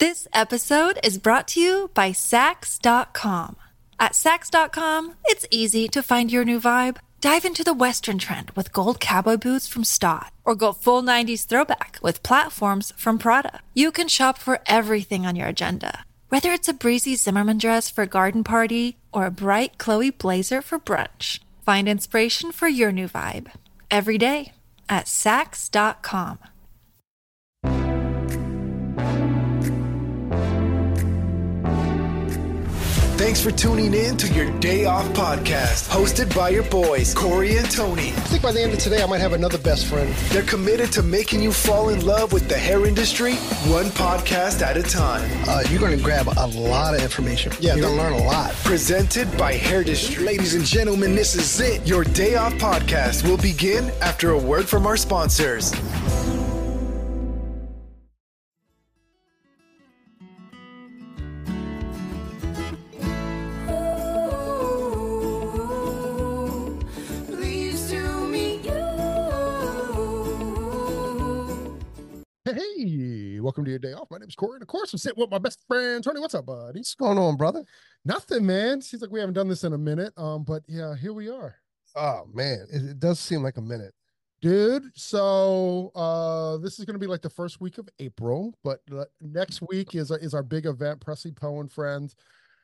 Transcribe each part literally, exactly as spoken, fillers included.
This episode is brought to you by Sax dot com. At Sax dot com, it's easy to find your new vibe. Dive into the Western trend with gold cowboy boots from Stott, or go full nineties throwback with platforms from Prada. You can shop for everything on your agenda, whether it's a breezy Zimmermann dress for a garden party or a bright Chloe blazer for brunch. Find inspiration for your new vibe every day at Sax dot com. Thanks for tuning in to your Day Off podcast, hosted by your boys, Corey and Tony. I think by the end of today, I might have another best friend. They're committed to making you fall in love with the hair industry, one podcast at a time. Uh, you're going to grab a lot of information. Yeah, you're going to learn a lot. Presented by Hairndustry. Ladies and gentlemen, this is it. Your Day Off podcast will begin after a word from our sponsors. Hey, welcome to your Day Off. My name is Corey, and of course, I'm sitting with my best friend Tony. What's up, buddy? What's going on, brother? Nothing, man. Seems like we haven't done this in a minute. Um, but yeah, here we are. Oh man, it, it does seem like a minute, dude. So uh, this is going to be like the first week of April, but uh, next week is is our big event, Presley Poe and Friends.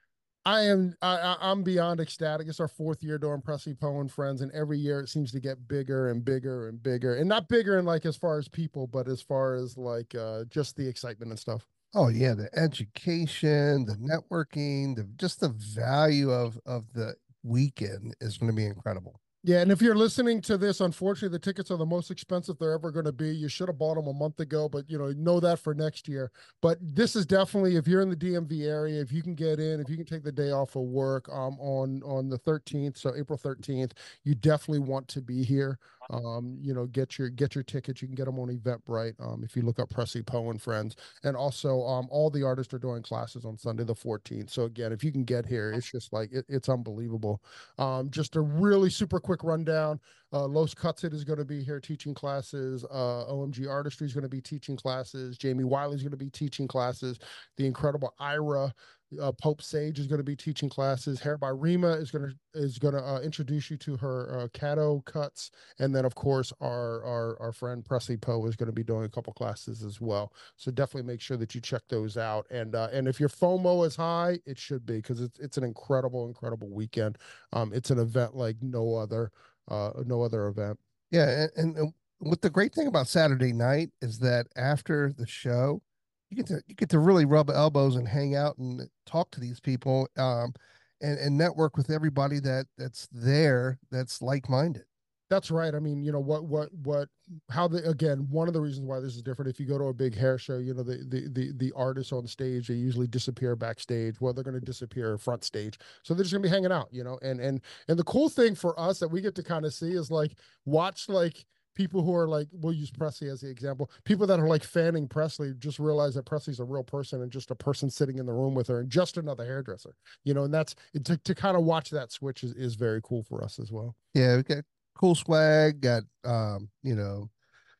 I am I, I'm beyond ecstatic. It's our fourth year doing Presley Poe and Friends, and every year it seems to get bigger and bigger and bigger, and not bigger in like as far as people, but as far as like uh, just the excitement and stuff. Oh yeah, the education, the networking, the just the value of of the weekend is going to be incredible. Yeah, and if you're listening to this, unfortunately, the tickets are the most expensive they're ever going to be. You should have bought them a month ago, but, you know, know that for next year. But this is definitely, if you're in the D M V area, if you can get in, if you can take the day off of work um, on, on the thirteenth, so April thirteenth, you definitely want to be here. Um, you know, get your get your tickets. You can get them on Eventbrite um, if you look up Presley Poe and Friends. And also, um, all the artists are doing classes on Sunday the fourteenth. So, again, if you can get here, it's just like, it, it's unbelievable. Um, just a really super quick rundown. Uh, Los Cutzit is going to be here teaching classes. Uh, O M G Artistry is going to be teaching classes. Jamie Wiley is going to be teaching classes. The incredible Ira uh, Pope Sage is going to be teaching classes. Hair by Rima is going to is going to uh, introduce you to her uh, Cato cuts, and then of course our our our friend Presley Poe is going to be doing a couple classes as well. So definitely make sure that you check those out. And uh, and if your FOMO is high, it should be, because it's it's an incredible incredible weekend. Um, it's an event like no other. Uh, no other event. Yeah, and, and what the great thing about Saturday night is that after the show, you get to you get to really rub elbows and hang out and talk to these people, um, and and network with everybody that that's there that's like minded. That's right. I mean, you know, what, what, what, how the, again, one of the reasons why this is different, if you go to a big hair show, you know, the, the, the, the artists on stage, they usually disappear backstage. Well, they're going to disappear front stage. So they're just gonna be hanging out, you know, and, and, and the cool thing for us that we get to kind of see is like, watch like people who are like, we'll use Presley as the example, people that are like fanning Presley just realize that Presley's a real person and just a person sitting in the room with her and just another hairdresser, you know, and that's, to, to kind of watch that switch is, is very cool for us as well. Yeah. We got cool swag, got um you know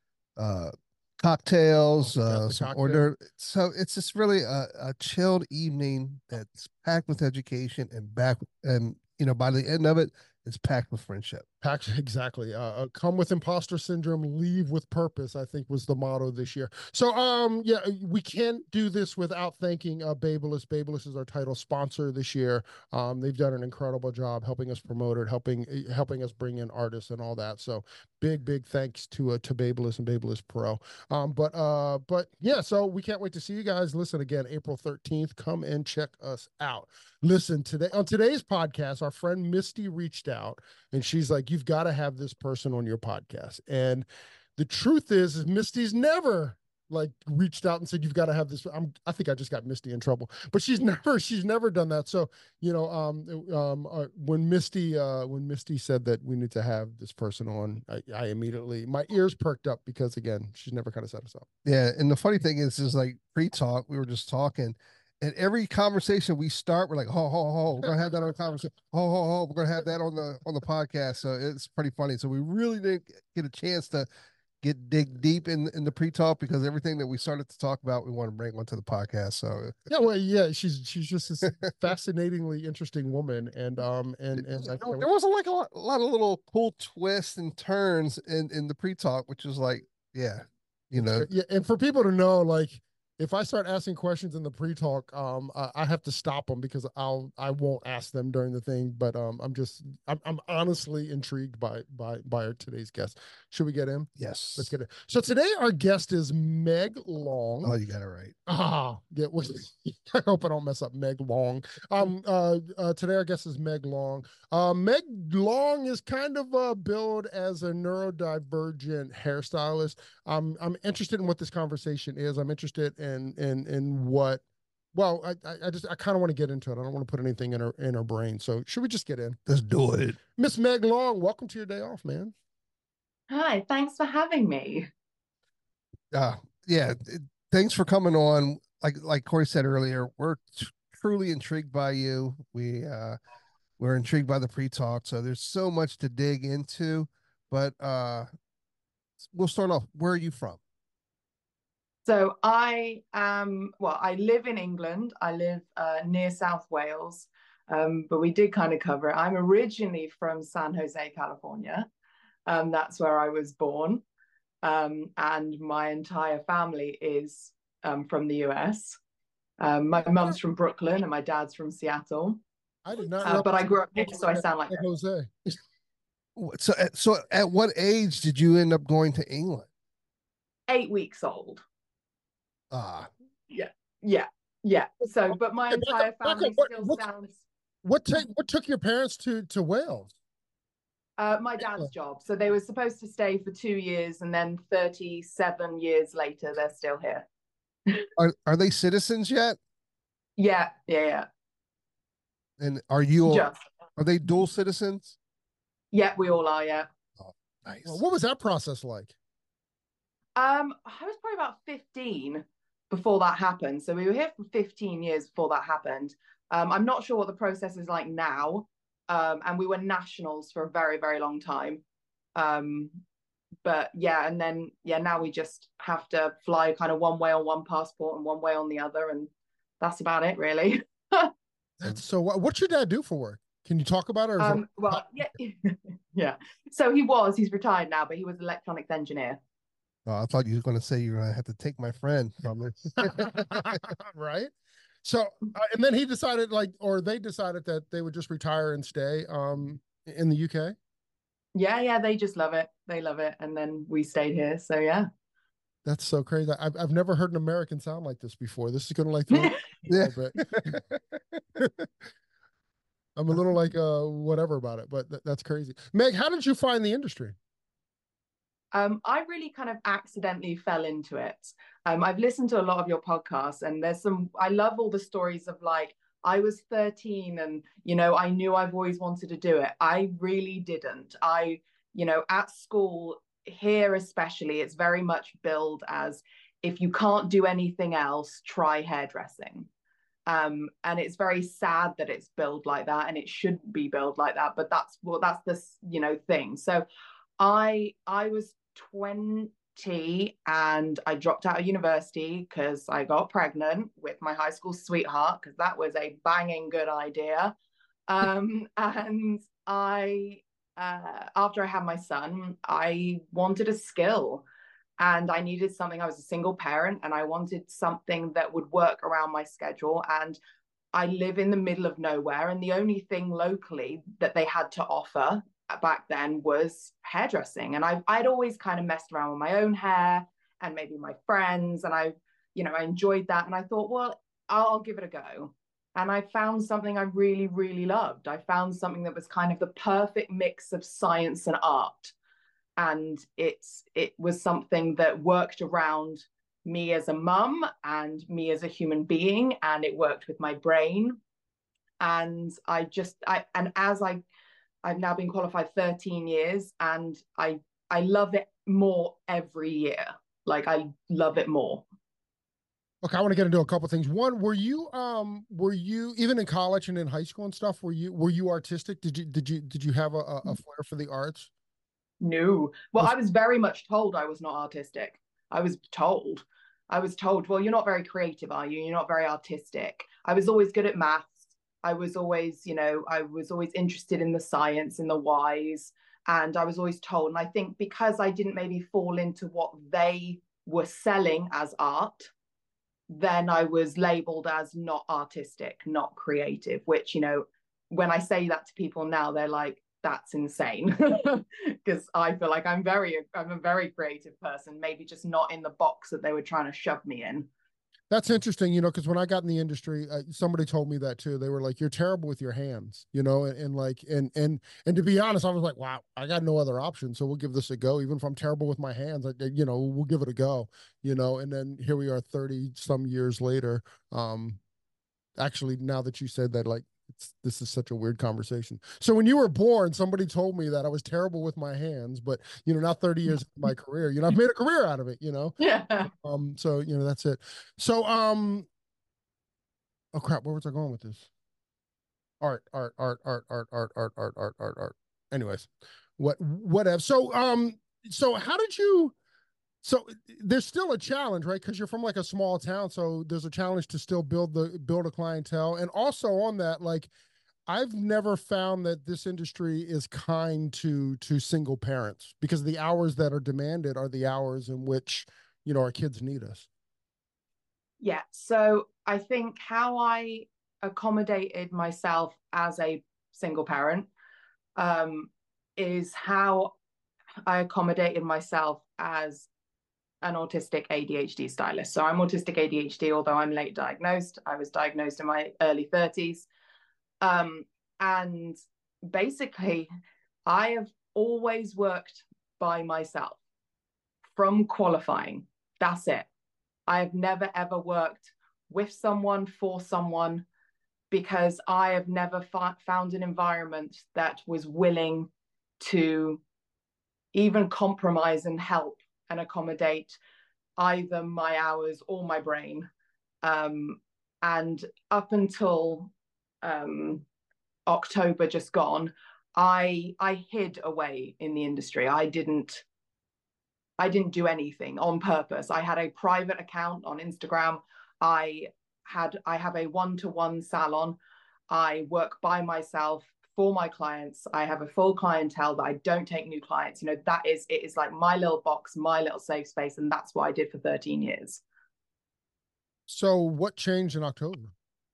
uh cocktails, uh some cocktail. order, so it's just really a, a chilled evening that's packed with education and back, and you know by the end of it, it's packed with friendship. Packed, exactly. Uh, uh, come with imposter syndrome, leave with purpose, I think was the motto this year. So, um, yeah, we can't do this without thanking uh, Babyliss. Babyliss is our title sponsor this year. Um, they've done an incredible job helping us promote it, helping helping us bring in artists and all that. So, big big thanks to uh, to Babyliss and Babyliss Pro. Um, but uh, but yeah, so we can't wait to see you guys. Listen again, April thirteenth. Come and check us out. Listen, today on today's podcast, our friend Misty reached out and she's like, you've got to have this person on your podcast. And the truth is, is Misty's never like reached out and said, you've got to have this. I'm, I think I just got Misty in trouble, but she's never, she's never done that. So, you know, um, um, uh, when Misty, uh, when Misty said that we need to have this person on, I, I immediately, my ears perked up because again, she's never kind of set us up. Yeah. And the funny thing is, is like pre-talk, we were just talking, and every conversation we start, we're like, ho, ho, ho, we're gonna have that on the conversation. Ho, ho, ho, we're gonna have that on the on the podcast. So it's pretty funny. So we really didn't get a chance to get dig deep in in the pre-talk because everything that we started to talk about, we want to bring onto the podcast. So yeah, well, yeah, she's she's just this fascinatingly interesting woman, and um, and and there, I, there was like a lot, a lot of little cool twists and turns in in the pre-talk, which was like, yeah, you know, yeah, and for people to know, like, if I start asking questions in the pre-talk, um, I, I have to stop them because I'll I won't ask them during the thing. But um, I'm just I'm I'm honestly intrigued by by by our today's guest. Should we get in? yes, Let's get it. So today our guest is Meg Long. Oh, you got it right. Ah, yeah. I hope I don't mess up Meg Long. Um, uh, uh, today our guest is Meg Long. Uh, Meg Long is kind of uh, billed as a neurodivergent hairstylist. Um, I'm interested in what this conversation is. I'm interested in in in what. Well, I I just I kind of want to get into it. I don't want to put anything in her in her brain. So should we just get in? Let's do it. Miss Meg Long, welcome to your day off, man. Hi, thanks for having me. Uh, yeah, it, thanks for coming on. Like like Corey said earlier, we're t- truly intrigued by you. We uh, we're intrigued by the pre-talk. So there's so much to dig into, but uh, we'll start off. Where are you from? So I am, well, I live in England. I live uh, near South Wales, um, but we did kind of cover it. I'm originally from San Jose, California. Um, that's where I was born. Um, and my entire family is um, from the U S. Um, my mum's from Brooklyn and my dad's from Seattle. I did not. Uh, but I grew up here, so I sound like Jose. So, so at what age did you end up going to England? Eight weeks old. Ah, yeah, yeah, yeah. So, but my entire family what, still what, sounds. What took what took your parents to to Wales? Uh, my dad's job. So they were supposed to stay for two years, and then thirty-seven years later, they're still here. are are they citizens yet? Yeah, yeah, yeah. And are you? Just. Are they dual citizens? Yeah, we all are. Yeah. Oh, nice. Well, what was that process like? Um, I was probably about fifteen before that happened. So we were here for fifteen years before that happened. Um, I'm not sure what the process is like now. Um, and we were nationals for a very, very long time. Um, but yeah, and then, yeah, now we just have to fly kind of one way on one passport and one way on the other. And that's about it, really. That's so, what's your dad do for work? Can you talk about it? Or um, well, yeah, yeah. So he was, he's retired now, but he was an electronics engineer. Oh, I thought you were going to say you're going to have to take my friend from it. Right. So, uh, and then he decided like, or they decided that they would just retire and stay um, in the U K. Yeah. Yeah. They just love it. They love it. And then we stayed here. So yeah. That's so crazy. I've, I've never heard an American sound like this before. This is going to like, throw yeah. a bit. I'm a little like, uh, whatever about it, but th- that's crazy. Meg, how did you find the industry? Um, I really kind of accidentally fell into it. Um, I've listened to a lot of your podcasts, and there's some, I love all the stories of like, I was thirteen and, you know, I knew I've always wanted to do it. I really didn't. I, you know, at school here, especially, it's very much billed as if you can't do anything else, try hairdressing. Um, and it's very sad that it's billed like that, and it shouldn't be billed like that, but that's well, that's the, you know, thing. So I I was twenty and I dropped out of university because I got pregnant with my high school sweetheart, because that was a banging good idea. Um, and I, uh, after I had my son, I wanted a skill and I needed something. I was a single parent and I wanted something that would work around my schedule. And I live in the middle of nowhere, and the only thing locally that they had to offer back then was hairdressing. And I, I'd always kind of messed around with my own hair and maybe my friends. And I, you know, I enjoyed that. And I thought, well, I'll, I'll give it a go. And I found something I really, really loved. I found something that was kind of the perfect mix of science and art. And it's, it was something that worked around me as a mum and me as a human being. And it worked with my brain. And I just, I, and as I, I've now been qualified thirteen years, and I I love it more every year. Like I love it more. Okay, I want to get into a couple of things. One, were you um were you even in college and in high school and stuff? Were you were you artistic? Did you did you did you have a, a flair for the arts? No. Well, I was very much told I was not artistic. I was told. I was told, well, you're not very creative, are you? You're not very artistic. I was always good at maths. I was always, you know, I was always interested in the science, in the whys. And I was always told. And I think because I didn't maybe fall into what they were selling as art, then I was labeled as not artistic, not creative, which, you know, when I say that to people now, they're like, that's insane. Because I feel like I'm very, I'm a very creative person, maybe just not in the box that they were trying to shove me in. That's interesting, you know, because when I got in the industry, uh, somebody told me that too. They were like, "You're terrible with your hands," you know, and, and like, and and and to be honest, I was like, "Wow, I got no other option, so we'll give this a go. Even if I'm terrible with my hands, I, you know, we'll give it a go," you know. And then here we are, thirty some years later. Um, actually, now that you said that, like, it's, this is such a weird conversation. So when you were born, somebody told me that I was terrible with my hands, but you know, now thirty years into my career, you know, I've made a career out of it, you know? Yeah. Um, so, you know, that's it. So, um, oh crap, where was I going with this? Art, art, art, art, art, art, art, art, art, art, art. Anyways, what, whatever. So, um, so how did you, so there's still a challenge, right? Because you're from like a small town, so there's a challenge to still build the build a clientele. And also on that, like I've never found that this industry is kind to to single parents because the hours that are demanded are the hours in which, you know, our kids need us. Yeah. So I think how I accommodated myself as a single parent um, is how I accommodated myself as an autistic A D H D stylist. So I'm autistic A D H D, although I'm late diagnosed. I was diagnosed in my early thirties. Um, and basically, I have always worked by myself from qualifying. That's it. I have never, ever worked with someone, for someone, because I have never fa- found an environment that was willing to even compromise and help and accommodate either my hours or my brain. Um, and up until um, October just gone, I I hid away in the industry. I didn't I didn't do anything on purpose. I had a private account on Instagram. I had I have a one-to-one salon. I work by myself for my clients. I have a full clientele that I don't take new clients. You know, that is, it is like my little box, my little safe space. And that's what I did for thirteen years. So what changed in October?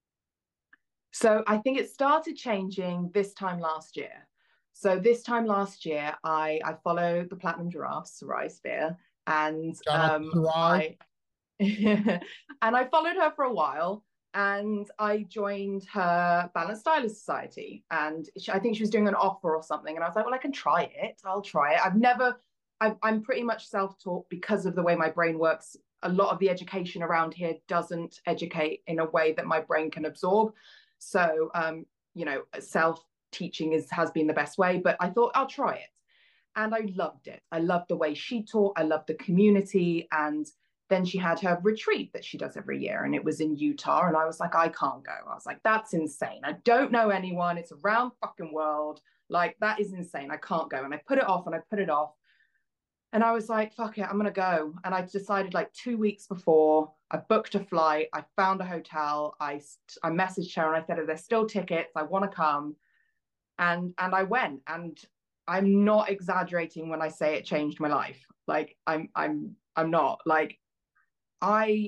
So I think it started changing this time last year. So this time last year, I, I followed the Platinum Giraffe, Sarai Spear, and um, I and I followed her for a while. And I joined her Balanced Stylist Society, and she, I think she was doing an offer or something. And I was like, well, I can try it. I'll try it. I've never, I've, I'm pretty much self-taught because of the way my brain works. A lot of the education around here doesn't educate in a way that my brain can absorb. So, um, you know, self-teaching is has been the best way. But I thought I'll try it, and I loved it. I loved the way she taught. I loved the community, and then she had her retreat that she does every year, and it was in Utah. And I was like, I can't go. I was like, that's insane. I don't know anyone. It's around fucking world. Like, that is insane. I can't go. And I put it off and I put it off. And I was like, fuck it, I'm going to go. And I decided like two weeks before, I booked a flight. I found a hotel. I, I messaged her and I said, there's still tickets. I want to come. And, and I went. And I'm not exaggerating when I say it changed my life. Like, I'm, I'm, I'm not. Like, I,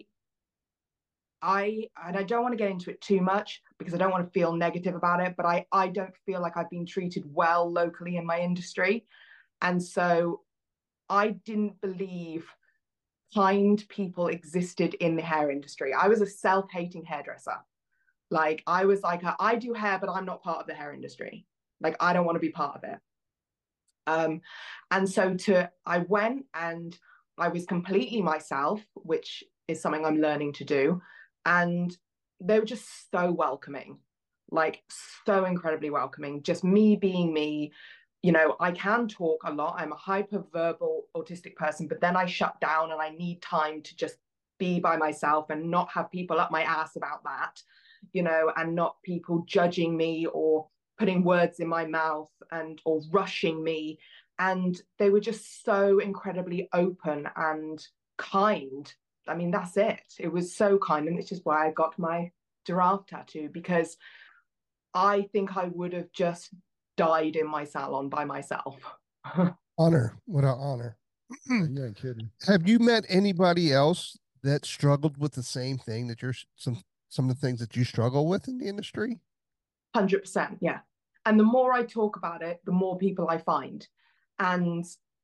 I, and I don't want to get into it too much because I don't want to feel negative about it, but I, I don't feel like I've been treated well locally in my industry. And so I didn't believe kind people existed in the hair industry. I was a self-hating hairdresser. Like, I was like, I do hair, but I'm not part of the hair industry. Like, I don't want to be part of it. Um, and so to, I went and I was completely myself, which is something I'm learning to do. And they were just so welcoming, like so incredibly welcoming. Just me being me. You know, I can talk a lot. I'm a hyperverbal autistic person, but then I shut down and I need time to just be by myself and not have people up my ass about that, you know, and not people judging me or putting words in my mouth and or rushing me. and they were just so incredibly open and kind. I mean, that's it. It was so kind, and it's just why I got my giraffe tattoo, because I think I would have just died in my salon by myself. Honor. What an honor. You ain't kidding. Have you met anybody else that struggled with the same thing that you're some some of the things that you struggle with in the industry? one hundred percent, yeah. And the more I talk about it, the more people I find. And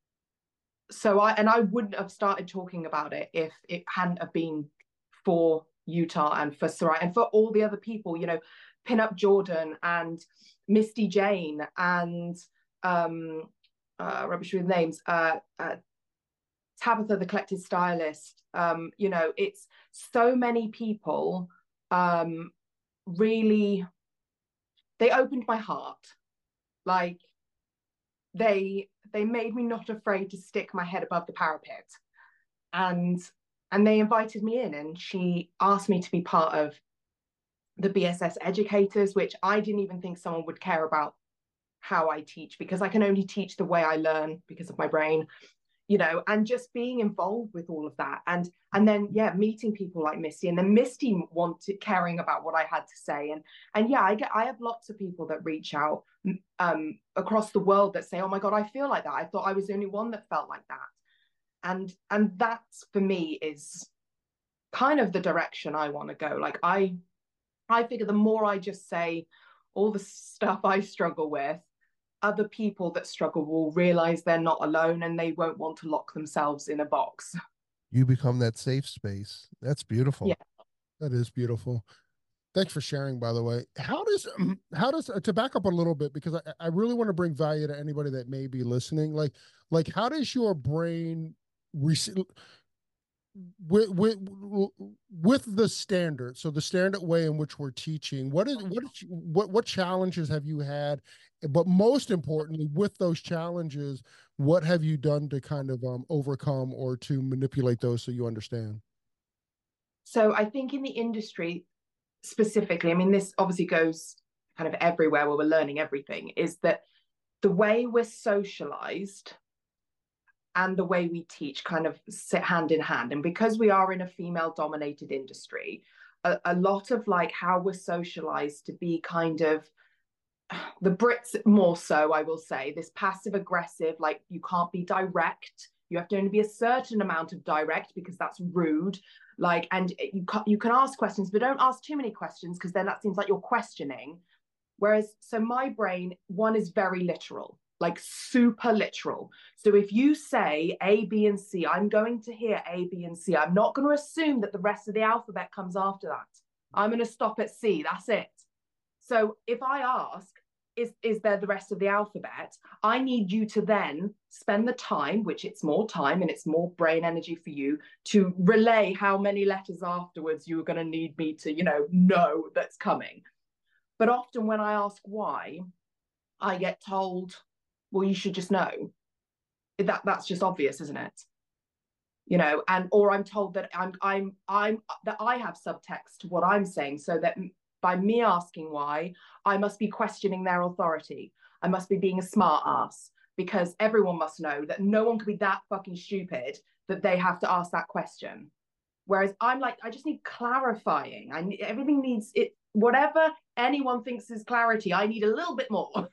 so I and I wouldn't have started talking about it if it hadn't have been for Utah and for Sarai and for all the other people, you know, Pinup Jordan and Misty Jane and um uh rubbish with names, uh, uh Tabitha the Collected Stylist. Um, you know, it's so many people um really, they opened my heart. Like they they made me not afraid to stick my head above the parapet, and and they invited me in, and she asked me to be part of the B S S educators, which I didn't even think someone would care about how I teach, because I can only teach the way I learn because of my brain, you know, and just being involved with all of that. And and then, yeah, meeting people like Misty, and then Misty wanted caring about what I had to say. And and yeah, I get I have lots of people that reach out um, across the world that say, oh my God, I feel like that. I thought I was the only one that felt like that. And and that for me is kind of the direction I want to go. Like I I figure the more I just say all the stuff I struggle with, other people that struggle will realize they're not alone, and they won't want to lock themselves in a box. You become that safe space. That's beautiful. Yeah. That is beautiful. Thanks for sharing, by the way. How does, how does, to back up a little bit, because I, I really want to bring value to anybody that may be listening. Like, like how does your brain receive, with, with, with the standard, so the standard way in which we're teaching, what is, what, is, what, what challenges have you had? But most importantly, with those challenges, what have you done to kind of um, overcome or to manipulate those so you understand? So I think in the industry specifically, I mean, this obviously goes kind of everywhere where we're learning everything, is that the way we're socialized and the way we teach kind of sit hand in hand. And because we are in a female dominated industry, a, a lot of like how we're socialized to be kind of, the Brits more so, I will say, this passive aggressive, like you can't be direct. You have to only be a certain amount of direct because that's rude. Like, and you can, you can ask questions, but don't ask too many questions, because then that seems like you're questioning. Whereas, so my brain, one is very literal, like super literal. So if you say A, B, and C, I'm going to hear A, B, and C. I'm not going to assume that the rest of the alphabet comes after that. I'm going to stop at C. That's it. So if I ask, is, is there the rest of the alphabet? I need you to then spend the time, which it's more time and it's more brain energy for you, to relay how many letters afterwards you are going to need me to, you know, know that's coming. But often when I ask why, I get told, well, you should just know. That that's just obvious, isn't it? You know, and or I'm told that I'm I'm I'm that I have subtext to what I'm saying, so that by me asking why, I must be questioning their authority. I must be being a smart ass, because everyone must know that no one can be that fucking stupid that they have to ask that question. Whereas I'm like, I just need clarifying. I need, everything needs it. Whatever anyone thinks is clarity, I need a little bit more.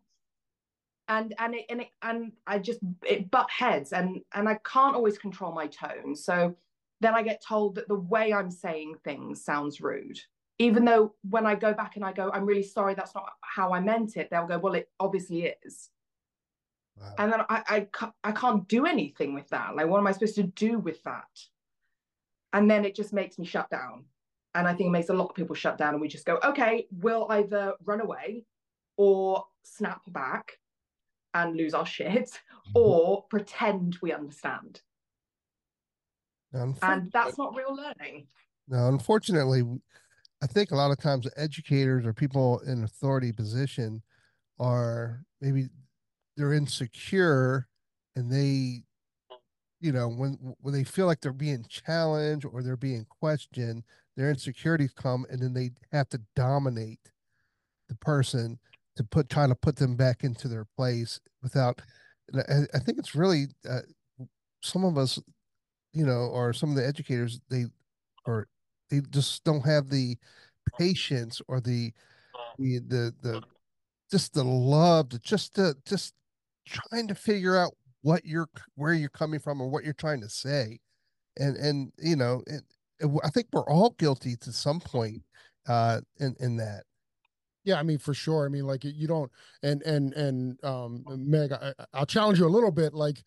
and and it and it and I just it butt heads, and and I can't always control my tone. So then I get told that the way I'm saying things sounds rude, even though when I go back and I go, I'm really sorry, that's not how I meant it. They'll go, well, it obviously is. Wow. And then I I can't, I can't do anything with that. Like, what am I supposed to do with that? And then it just makes me shut down. And I think it makes a lot of people shut down, and we just go, okay, we'll either run away or snap back and lose our shit, mm-hmm. or pretend we understand. And that's not real learning. No, unfortunately, I think a lot of times educators or people in authority position are maybe they're insecure, and they, you know, when when they feel like they're being challenged or they're being questioned, their insecurities come, and then they have to dominate the person to put try to put them back into their place without And I, I think it's really uh, some of us, you know, or some of the educators, they or they just don't have the patience or the the the the just the love to just to just trying to figure out what you're where you're coming from or what you're trying to say. And and you know, and, and I think we're all guilty to some point uh in in that. Yeah, I mean, for sure. I mean, like you don't, and and and um, Meg, I, I'll challenge you a little bit. Like,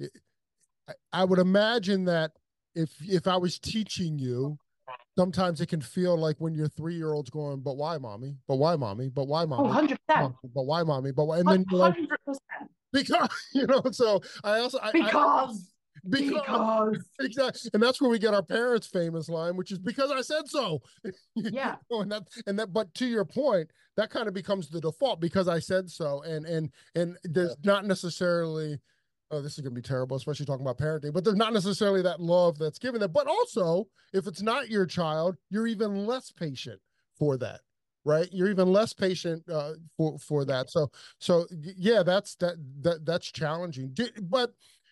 I, I would imagine that if if I was teaching you, sometimes it can feel like when your three year old's going, but why, mommy? But why, mommy? But why, Oh, mommy? one hundred percent. But why, mommy? But why? And then you're like, one hundred percent. because you know. So I also I, Because. I, because. Because. Exactly. And that's where we get our parents' famous line, which is because I said so. Yeah. You know, and that and that, but to your point, that kind of becomes the default because I said so. And and and there's yeah. not necessarily, oh, this is gonna be terrible, especially talking about parenting, but there's not necessarily that love that's given there. But also, if it's not your child, you're even less patient for that. Right, you're even less patient uh, for for that. So so yeah, that's that that that's challenging. But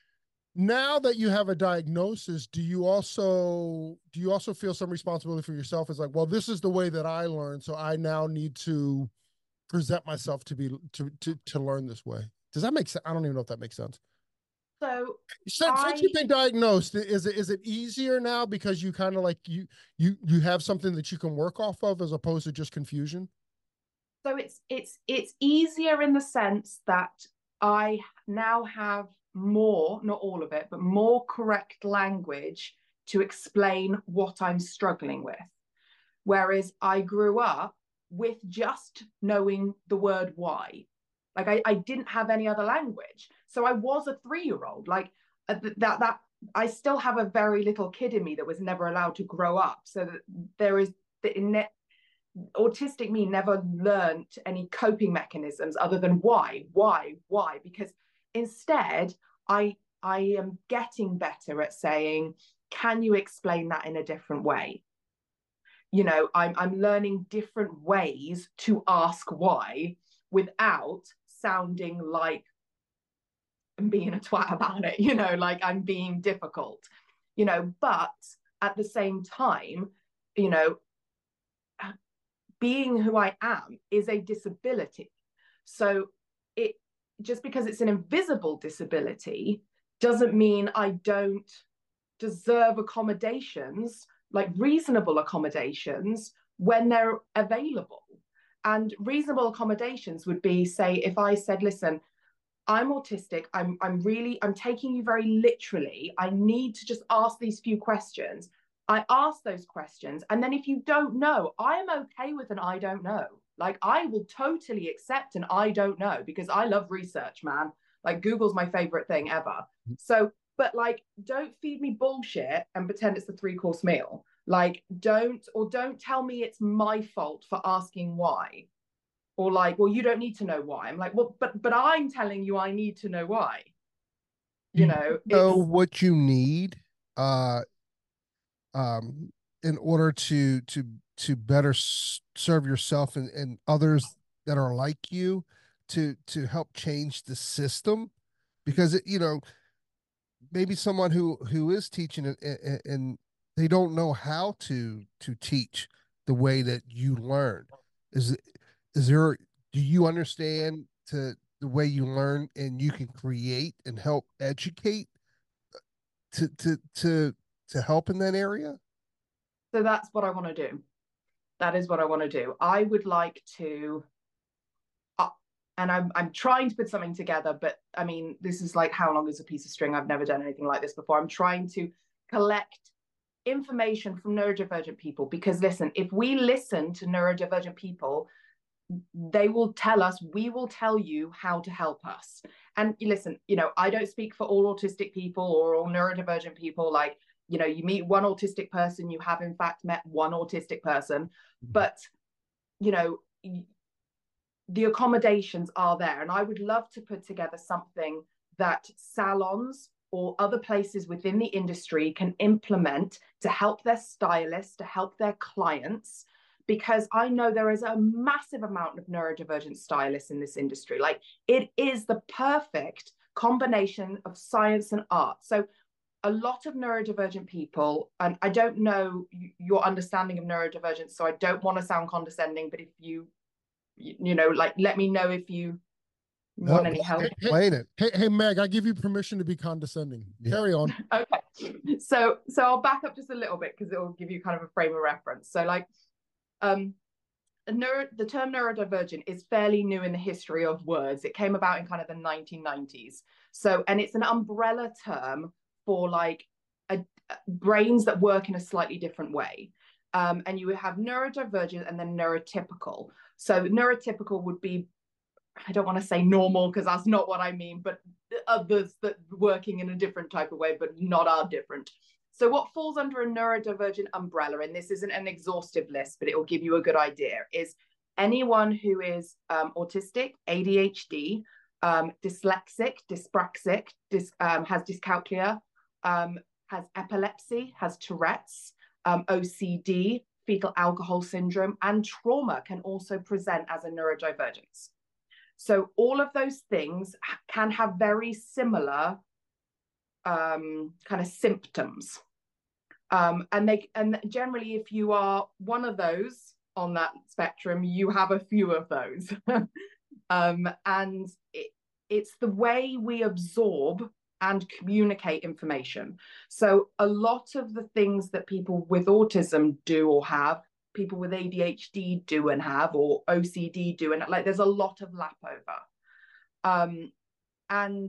now that you have a diagnosis, do you also do you also feel some responsibility for yourself? It's like, well, this is the way that I learned, so I now need to present myself to be to to to learn this way. Does that make sense? I don't even know if that makes sense. So since, I, since you've been diagnosed, is it is it easier now because you kind of like you you you have something that you can work off of as opposed to just confusion? So it's it's it's easier in the sense that I now have more, not all of it, but more correct language to explain what I'm struggling with. Whereas I grew up with just knowing the word why. Like I, I didn't have any other language. So I was a three-year-old. Like uh, that, that I still have a very little kid in me that was never allowed to grow up. So that there is the net autistic me never learned any coping mechanisms other than why, why, why, because instead I I am getting better at saying, can you explain that in a different way? You know, I'm I'm learning different ways to ask why without sounding like I'm being a twat about it, you know, like I'm being difficult, you know, but at the same time, you know, being who I am is a disability. So it just because it's an invisible disability doesn't mean I don't deserve accommodations, like reasonable accommodations, when they're available. And reasonable accommodations would be, say, if I said, listen, I'm autistic, I'm I'm really, I'm taking you very literally. I need to just ask these few questions. I ask those questions. And then if you don't know, I am okay with an I don't know. Like I will totally accept an I don't know because I love research, man. Like Google's my favorite thing ever. So, but like, don't feed me bullshit and pretend it's a three course meal. Like don't, or don't tell me it's my fault for asking why. Or like, well, you don't need to know why. I'm like, well, but, but I'm telling you, I need to know why. You know, you know what you need. Uh, um, in order to to to better s- serve yourself and, and others that are like you, to to help change the system, because it, you know, maybe someone who who is teaching it and, and they don't know how to to teach the way that you learn. Is is there? Do you understand to the way you learn and you can create and help educate to to to to help in that area? So that's what I want to do. That is what I want to do. I would like to, uh, and I'm I'm trying to put something together, but I mean, this is like how long is a piece of string? I've never done anything like this before. I'm trying to collect information from neurodivergent people because listen, if we listen to neurodivergent people, they will tell us, we will tell you how to help us. And listen, you know, I don't speak for all autistic people or all neurodivergent people. Like, you know, you meet one autistic person, you have in fact met one autistic person, but, you know, the accommodations are there. And I would love to put together something that salons or other places within the industry can implement to help their stylists, to help their clients, because I know there is a massive amount of neurodivergent stylists in this industry. Like it is the perfect combination of science and art. So a lot of neurodivergent people, and I don't know your understanding of neurodivergence, so I don't want to sound condescending, but if you, you know, like, let me know if you No, want any help. Hey, Explain it. hey, hey, Meg, I give you permission to be condescending. Yeah. Carry on. Okay, so so I'll back up just a little bit because it will give you kind of a frame of reference. So like, um, a neuro, the term neurodivergent is fairly new in the history of words. It came about in kind of the nineteen nineties. So, and it's an umbrella term for like a, a, brains that work in a slightly different way. Um, and you would have neurodivergent and then neurotypical. So neurotypical would be, I don't want to say normal because that's not what I mean, but others that working in a different type of way, but not are different. So what falls under a neurodivergent umbrella, and this isn't an exhaustive list, but it will give you a good idea, is anyone who is um, autistic, A D H D, um, dyslexic, dyspraxic, dys, um, has dyscalculia, um, has epilepsy, has Tourette's, um, O C D, fetal alcohol syndrome, and trauma can also present as a neurodivergence. So all of those things can have very similar um, kind of symptoms. Um, and they and generally, if you are one of those on that spectrum, you have a few of those. um, and it, it's the way we absorb and communicate information. So a lot of the things that people with autism do or have, people with A D H D do and have, or O C D do, and like there's a lot of lap over. Um, and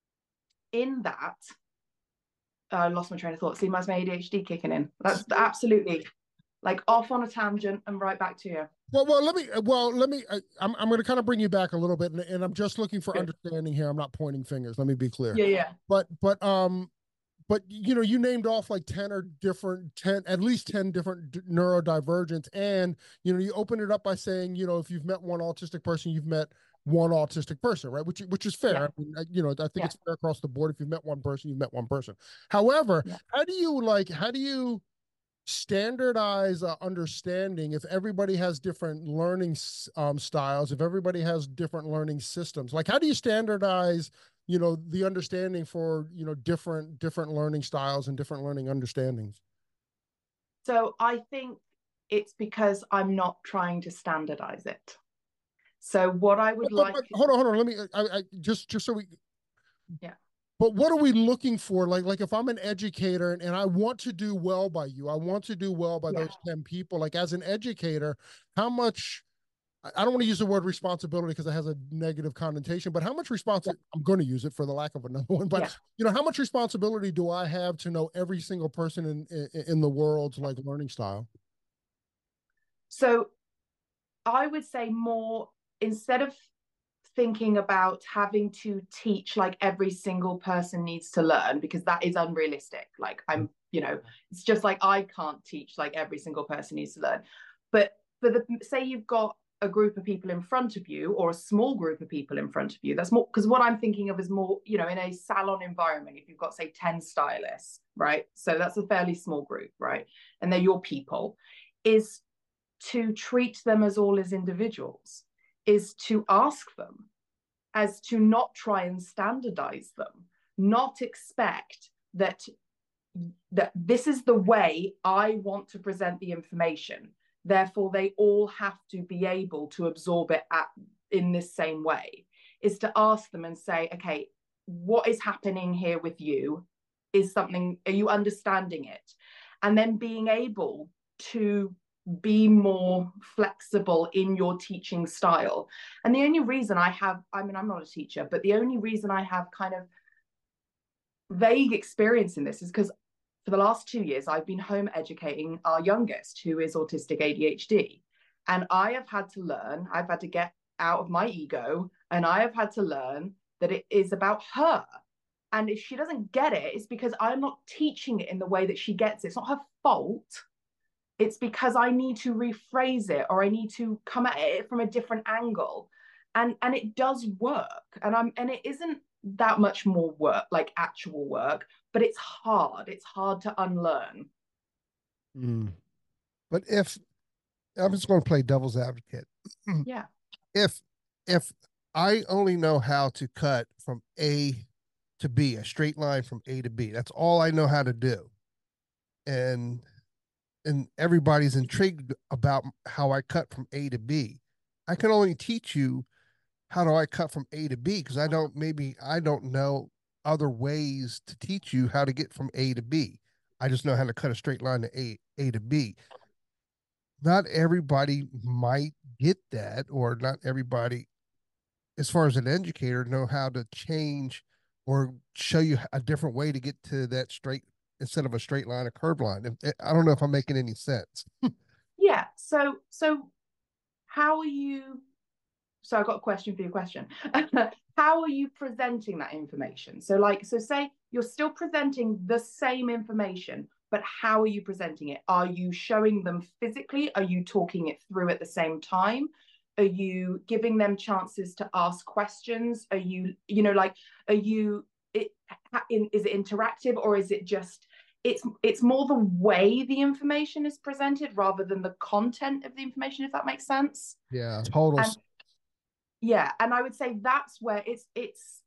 in that, I uh, lost my train of thought. See, my A D H D kicking in. That's absolutely like off on a tangent and right back to you. Well, well, let me, well, let me, I, I'm, I'm going to kind of bring you back a little bit, and, and I'm just looking for Good. understanding here. I'm not pointing fingers. Let me be clear. Yeah, yeah. But, but, um, but you know, you named off like ten or different, ten, at least ten different neurodivergents, and you know, you open it up by saying, you know, if you've met one autistic person, you've met one autistic person, right? Which, which is fair. Yeah. I mean, you know, I think yeah. it's fair across the board. If you've met one person, you've met one person. However, yeah. how do you like, how do you standardize uh, understanding if everybody has different learning um, styles, if everybody has different learning systems? Like, how do you standardize, you know, the understanding for, you know, different, different learning styles and different learning understandings? So I think it's because I'm not trying to standardize it. So what I would but, like... But, hold on, hold on. Let me, I, I just, just so we... Yeah. But what are we looking for? Like, like if I'm an educator and, and I want to do well by you, I want to do well by yeah. those ten people, like as an educator, how much, I don't want to use the word responsibility because it has a negative connotation, but how much responsibility, yeah. I'm going to use it for the lack of another one, but yeah. you know, how much responsibility do I have to know every single person in, in, in the world's like learning style? So I would say more, instead of thinking about having to teach like every single person needs to learn, because that is unrealistic. Like I'm, you know, it's just like I can't teach like every single person needs to learn. But for the, say you've got a group of people in front of you or a small group of people in front of you, that's more, because what I'm thinking of is more, you know, in a salon environment, if you've got say ten stylists, right? So that's a fairly small group, right? And they're your people, is to treat them as all as individuals, is to ask them, as to not try and standardize them, not expect that, that this is the way I want to present the information. Therefore, they all have to be able to absorb it at, in this same way, is to ask them and say, okay, what is happening here with you? Is something, are you understanding it? And then being able to be more flexible in your teaching style. And the only reason I have, I mean, I'm not a teacher, but the only reason I have kind of vague experience in this is because for the last two years, I've been home educating our youngest, who is autistic A D H D. And I have had to learn, I've had to get out of my ego, and I have had to learn that it is about her. And if she doesn't get it, it's because I'm not teaching it in the way that she gets it. It's not her fault. It's because I need to rephrase it, or I need to come at it from a different angle. And, and it does work. And I'm, and it isn't that much more work, like actual work, but it's hard. It's hard to unlearn. Mm. But if, I'm just going to play devil's advocate. Yeah. If, if I only know how to cut from A to B, a straight line from A to B. That's all I know how to do. And and everybody's intrigued about how I cut from A to B. I can only teach you how do I cut from A to B because I don't maybe I don't know other ways to teach you how to get from A to B. I just know how to cut a straight line to A A to B. Not everybody might get that, or not everybody, as far as an educator, know how to change or show you a different way to get to that straight instead of a straight line, a curved line. I don't know if I'm making any sense. Yeah. So, so how are you? So I've got a question for your question. How are you presenting that information? So like, so say you're still presenting the same information, but how are you presenting it? Are you showing them physically? Are you talking it through at the same time? Are you giving them chances to ask questions? Are you, you know, like, are you, it, is it interactive, or is it just, it's it's more the way the information is presented rather than the content of the information, if that makes sense? Yeah, total. And, yeah, and I would say that's where it's, it's,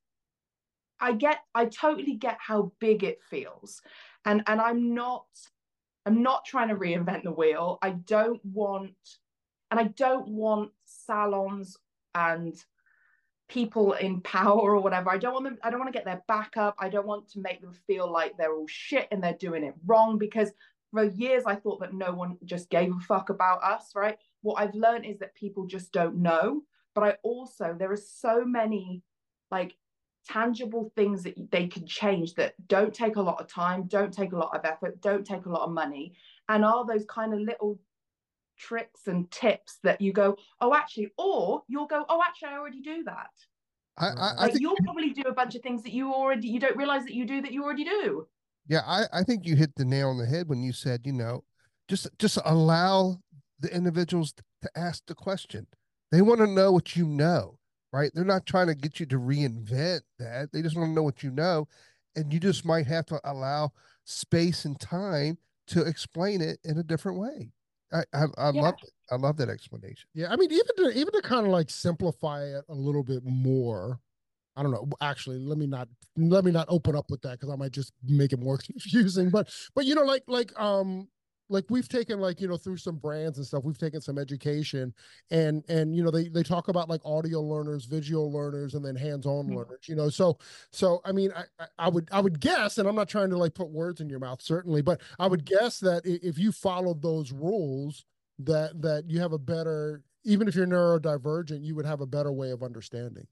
I get, I totally get how big it feels. And, and I'm not, I'm not trying to reinvent the wheel. I don't want, and I don't want salons and people in power or whatever. I don't want them, I don't want to get their back up. I don't want to make them feel like they're all shit and they're doing it wrong, because for years I thought that no one just gave a fuck about us, right? What I've learned is that people just don't know. But I also, there are so many like tangible things that they can change that don't take a lot of time, don't take a lot of effort, don't take a lot of money, and are those kind of little tricks and tips that you go, oh, actually, or you'll go, oh, actually, I already do that. I, I, I like think you'll probably do a bunch of things that you already, you don't realize that you do that you already do. Yeah, I, I think you hit the nail on the head when you said, you know, just just allow the individuals to ask the question. They want to know what you know, right? They're not trying to get you to reinvent that. They just want to know what you know. And you just might have to allow space and time to explain it in a different way. I I, I Yeah. love it. I love that explanation. Yeah, I mean, even to even to kind of like simplify it a little bit more. I don't know. Actually, let me not let me not open up with that because I might just make it more confusing. But but you know, like like um like we've taken like you know through some brands and stuff, we've taken some education, and and you know they they talk about like audio learners, visual learners, and then hands-on Mhm. learners. You know, so so I mean, I I- I would I would guess, and I'm not trying to like put words in your mouth certainly, but I would guess that i- if you followed those rules, that that you have a better, even if you're neurodivergent, you would have a better way of understanding.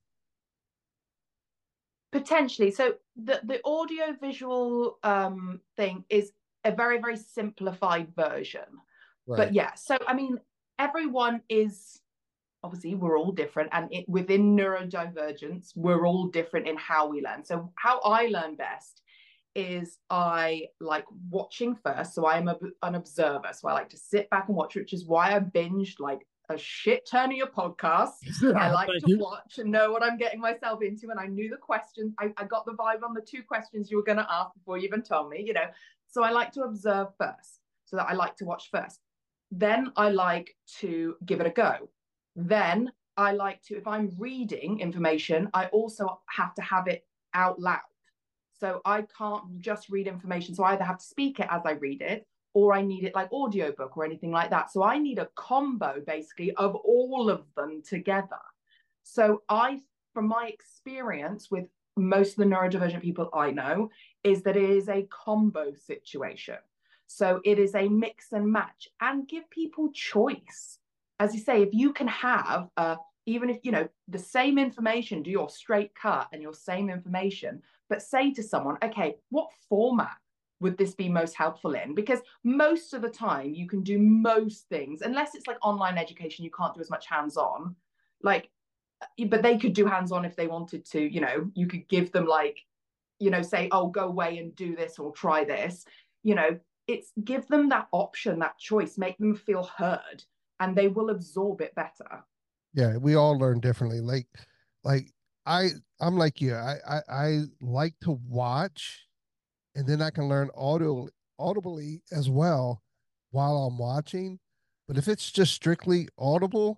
Potentially. So the the audio visual um thing is a very, very simplified version. Right. But yeah, so I mean, everyone is, obviously we're all different, and it, within neurodivergence we're all different in how we learn. So how I learn best is I like watching first. So I am a, an observer, so I like to sit back and watch, which is why I binged like a shit ton of your podcasts. I like Thank to you. watch and know what I'm getting myself into, and I knew the questions. I, I got the vibe on the two questions you were going to ask before you even told me, you know. So I like to observe first, so that I like to watch first. Then I like to give it a go. Then I like to, if I'm reading information, I also have to have it out loud. So I can't just read information. So I either have to speak it as I read it, or I need it like audiobook or anything like that. So I need a combo basically of all of them together. So I, from my experience with most of the neurodivergent people I know, is that it is a combo situation. So it is a mix and match, and give people choice. As you say, if you can have, uh, even if, you know, the same information, do your straight cut and your same information, but say to someone, okay, what format would this be most helpful in? Because most of the time you can do most things, unless it's like online education, you can't do as much hands-on. Like, but they could do hands-on if they wanted to, you know, you could give them like, you know, say, oh, go away and do this or try this, you know, it's give them that option, that choice, make them feel heard, and they will absorb it better. Yeah, we all learn differently. Like, like I, I'm like you. I, I, I like to watch, and then I can learn audio audibly as well while I'm watching. But if it's just strictly audible,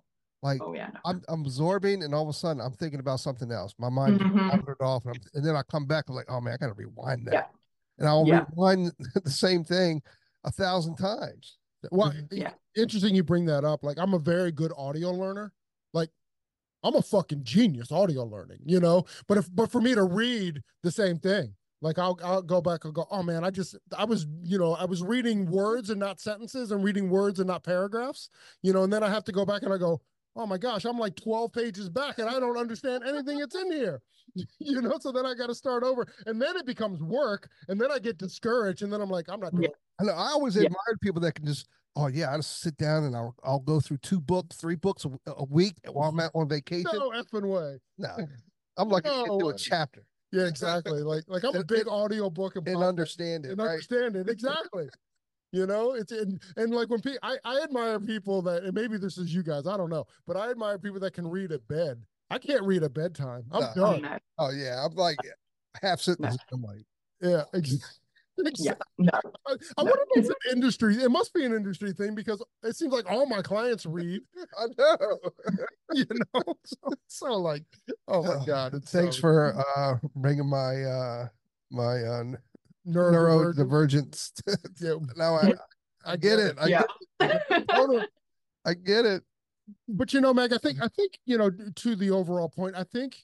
Like Oh yeah. No. I'm, I'm absorbing, and all of a sudden I'm thinking about something else. My mind just Mhm. wandered off, and, I'm, and then I come back. I'm like, oh man, I got to rewind that, Yeah. and I'll Yeah. rewind the same thing a thousand times. Well, Yeah. interesting you bring that up. Like, I'm a very good audio learner. Like, I'm a fucking genius audio learning, you know. But if but for me to read the same thing, like I'll I'll go back and go, oh man, I just I was you know I was reading words and not sentences, and reading words and not paragraphs, you know. And then I have to go back and I go, oh my gosh, I'm like twelve pages back and I don't understand anything that's in here, you know. So then I got to start over, and then it becomes work, and then I get discouraged, and then I'm like, I'm not doing Yeah. it. I know. I always Yeah. admired people that can just, oh yeah, I just sit down and I'll I'll go through two books, three books a, a week while I'm out on vacation. No effing way. No, I'm like No I can do a way. chapter Yeah, exactly. Like like I'm a And- big and- audio book and and podcast understand it. and Right? understand it exactly. You know, it's and, and like when people, I, I admire people that, and maybe this is you guys, I don't know, but I admire people that can read at bed. I can't read at bedtime. I'm No. Oh, done. no. Oh yeah, I'm like half sentences. I'm like, Yeah, exactly. Yeah. No. I, I No. wonder if it's an industry. It must be an industry thing because it seems like all my clients read. I know. You know, so, so like, oh my Oh, god! It's Thanks so for uh bringing my uh my uh neurodivergent. neurodivergence. Yeah, Now I I get it. I Yeah. get it. Totally. I get it. but you know, Meg, I think I think you know to the overall point. I think,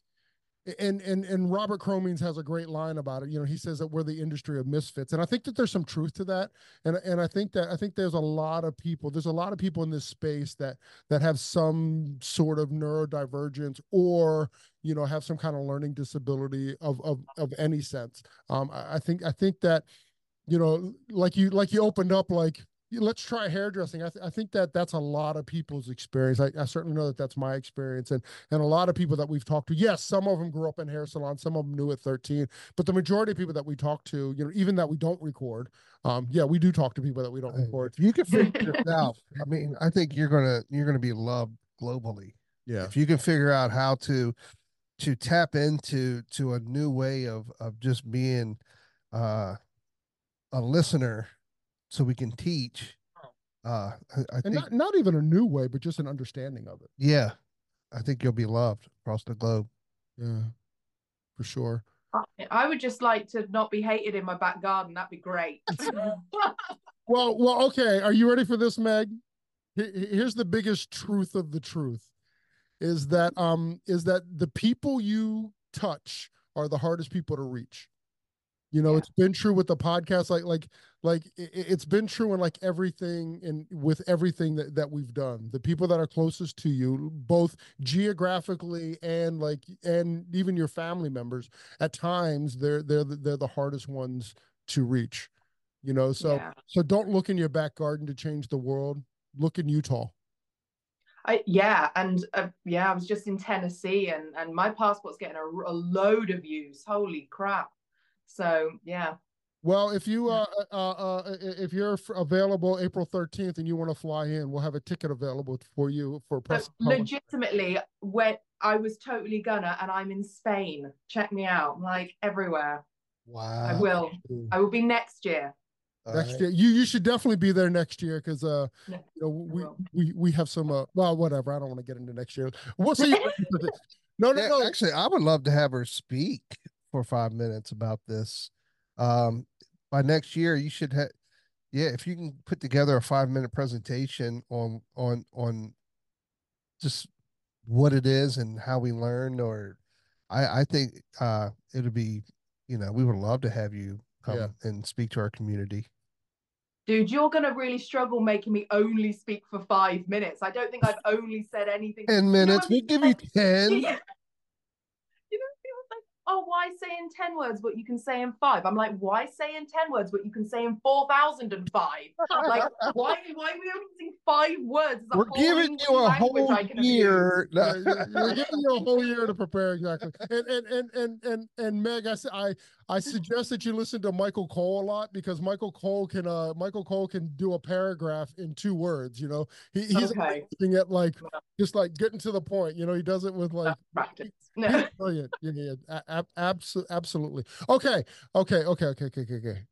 and and and Robert Cromings has a great line about it. You know, he says that we're the industry of misfits, and I think that there's some truth to that. And and I think that I think there's a lot of people. There's a lot of people in this space that that have some sort of neurodivergence or you know have some kind of learning disability of of of any sense. Um, I, I think I think that you know, like you like you opened up like let's try hairdressing. I, th- I think that that's a lot of people's experience. I, I certainly know that that's my experience, and and a lot of people that we've talked to. Yes, some of them grew up in hair salons, some of them knew at thirteen, but the majority of people that we talk to, you know, even that we don't record, um, yeah, we do talk to people that we don't record. If you can figure this out, I mean, I think you're gonna you're gonna be loved globally. Yeah, If you can figure out how to to tap into to a new way of of just being uh a listener so we can teach. Uh, I, I and think, not not even a new way, but just an understanding of it. yeah, I think you'll be loved across the globe. Yeah, for sure. I would just like to not be hated in my back garden. That'd be great. Well, well, okay. Are you ready for this, Meg? He- Here's the biggest truth of the truth: is that um is that the people you touch are the hardest people to reach. You know, Yeah. it's been true with the podcast, like like like it, it's been true in like everything and with everything that, that we've done. The people that are closest to you, both geographically and like and even your family members, at times they're they're the, they're the hardest ones to reach. You know, so Yeah. so don't look in your back garden to change the world. Look in Utah. I, yeah, and uh, yeah, I was just in Tennessee, and and my passport's getting a, a load of views. Holy crap! So yeah, Well, if you uh, uh, uh if you're f- available April thirteenth and you want to fly in, we'll have a ticket available for you for so press. public. legitimately, when I was totally gonna, and I'm in Spain. Check me out, I'm like everywhere. Wow. I will. I will be next year. All Next right. year, you you should definitely be there next year because uh Yeah, you know we will. we we have some uh well whatever I don't want to get into next year. We'll see. no no Yeah, no. actually, I would love to have her speak for five minutes about this. Um, by next year, you should have, yeah, if you can put together a five minute presentation on on on just what it is and how we learn, or I I think uh it'll be, you know, we would love to have you come Yeah. and speak to our community. Dude, you're gonna really struggle making me only speak for five minutes. I don't think I've only said anything. Ten You know minutes, when we'll give people you like- ten. Yeah. You know, people like, oh, why say in ten words what you can say in five? I'm like, why say in ten words what you can say in four thousand and five? Like, why, why are we only using five words? It's a We're whole giving English you a language whole I can year. Yeah, you're, you're giving you a whole year to prepare exactly. And and and and and and Meg, I s- I I suggest that you listen to Michael Cole a lot because Michael Cole can uh Michael Cole can do a paragraph in two words. You know, he, he's Okay. amazing at like just like getting to the point. You know, he does it with like. practice. He's No. brilliant. Yeah, yeah, yeah. Ab- abso- absolutely. Okay, okay, okay, okay, okay, okay, okay.